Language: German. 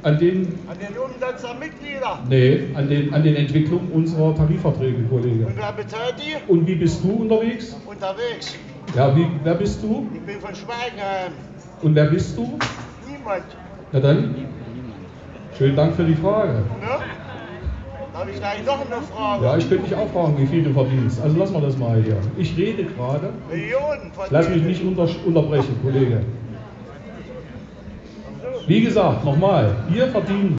An den Umsatz der Mitglieder. Nee, an den Entwicklungen unserer Tarifverträge, Kollege. Und wer bezahlt die? Und wie bist du unterwegs? Unterwegs. Ja, wer bist du? Ich bin von Schweigenheim. Und wer bist du? Niemand. Na dann, schönen Dank für die Frage. Ne? Habe ich gleich noch eine Frage? Ja, ich könnte dich auch fragen, wie viel du verdienst. Also lassen wir das mal hier. Ich rede gerade. Millionen Lass mich nicht unterbrechen, Kollege. Wie gesagt, nochmal, wir verdienen